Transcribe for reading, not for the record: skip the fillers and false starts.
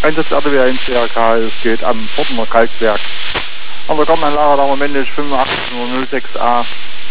Einsatz RTW 1 CRK, es geht am Fortner Kalkwerk. An der Gartenanlage, da männlich 8506A.